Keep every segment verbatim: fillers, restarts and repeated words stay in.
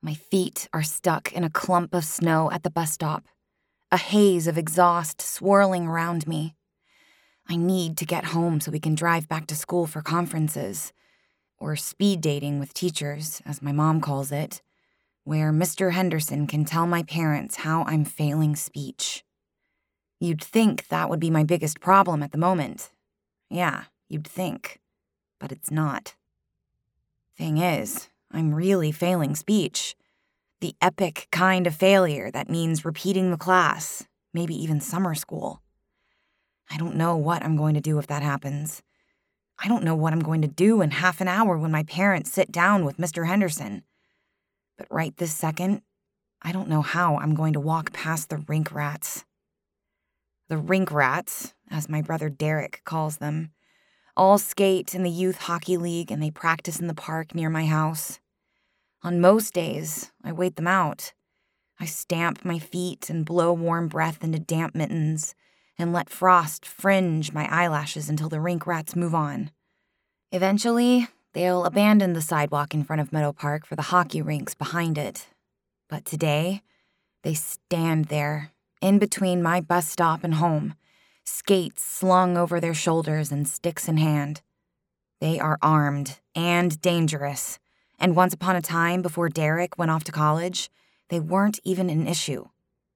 My feet are stuck in a clump of snow at the bus stop, a haze of exhaust swirling around me. I need to get home so we can drive back to school for conferences, or speed dating with teachers, as my mom calls it, where Mister Henderson can tell my parents how I'm failing speech. You'd think that would be my biggest problem at the moment. Yeah, you'd think. But it's not. Thing is, I'm really failing speech. The epic kind of failure that means repeating the class, maybe even summer school. I don't know what I'm going to do if that happens. I don't know what I'm going to do in half an hour when my parents sit down with Mister Henderson. But right this second, I don't know how I'm going to walk past the rink rats. The rink rats, as my brother Derek calls them, all skate in the youth hockey league and they practice in the park near my house. On most days, I wait them out. I stamp my feet and blow warm breath into damp mittens and let frost fringe my eyelashes until the rink rats move on. Eventually, they'll abandon the sidewalk in front of Meadow Park for the hockey rinks behind it. But today, they stand there, in between my bus stop and home, skates slung over their shoulders and sticks in hand. They are armed and dangerous, and once upon a time, before Derek went off to college, they weren't even an issue.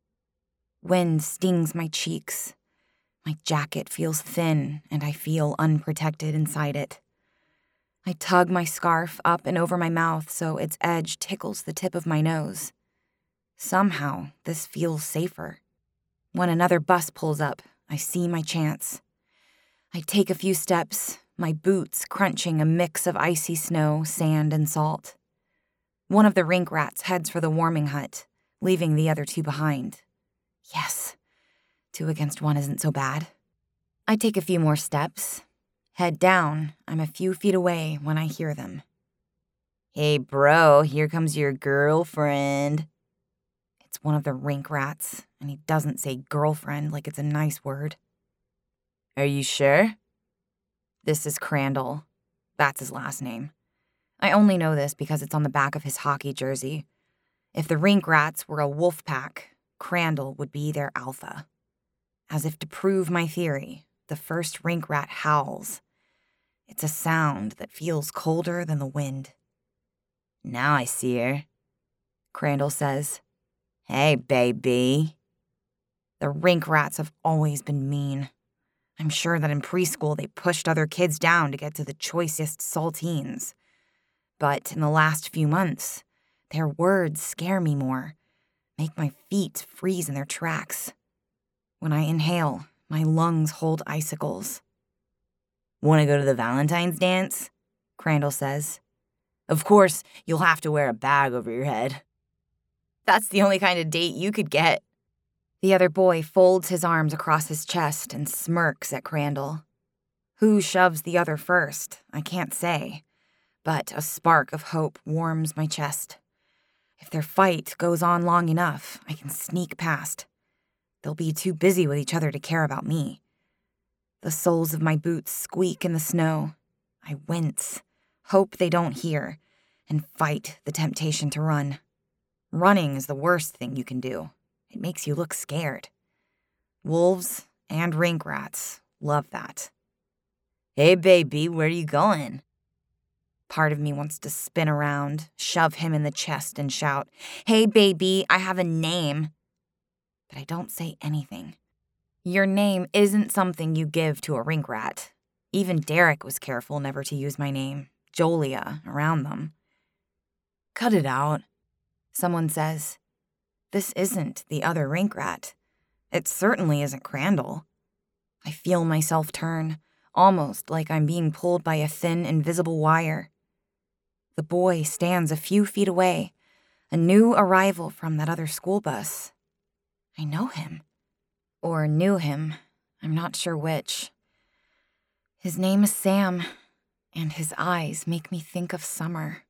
Wind stings my cheeks. My jacket feels thin, and I feel unprotected inside it. I tug my scarf up and over my mouth so its edge tickles the tip of my nose. Somehow, this feels safer. When another bus pulls up, I see my chance. I take a few steps, my boots crunching a mix of icy snow, sand, and salt. One of the rink rats heads for the warming hut, leaving the other two behind. Yes, two against one isn't so bad. I take a few more steps. Head down, I'm a few feet away when I hear them. "Hey, bro, here comes your girlfriend." It's one of the rink rats, and he doesn't say girlfriend like it's a nice word. "Are you sure?" This is Crandall. That's his last name. I only know this because it's on the back of his hockey jersey. If the rink rats were a wolf pack, Crandall would be their alpha. As if to prove my theory, the first rink rat howls. It's a sound that feels colder than the wind. "Now I see her," Crandall says. "Hey, baby." The rink rats have always been mean. I'm sure that in preschool they pushed other kids down to get to the choicest saltines. But in the last few months, their words scare me more, make my feet freeze in their tracks. When I inhale, my lungs hold icicles. "Want to go to the Valentine's dance?" Crandall says. "Of course, you'll have to wear a bag over your head." "That's the only kind of date you could get." The other boy folds his arms across his chest and smirks at Crandall. Who shoves the other first, I can't say, but a spark of hope warms my chest. If their fight goes on long enough, I can sneak past. They'll be too busy with each other to care about me. The soles of my boots squeak in the snow. I wince, hope they don't hear, and fight the temptation to run. Running is the worst thing you can do. It makes you look scared. Wolves and rink rats love that. "Hey, baby, where are you going?" Part of me wants to spin around, shove him in the chest, and shout, "Hey, baby, I have a name." But I don't say anything. Your name isn't something you give to a rink rat. Even Derek was careful never to use my name, Jolia, around them. "Cut it out," someone says. This isn't the other rink rat. It certainly isn't Crandall. I feel myself turn, almost like I'm being pulled by a thin, invisible wire. The boy stands a few feet away, a new arrival from that other school bus. I know him. Or knew him. I'm not sure which. His name is Sam, and his eyes make me think of summer.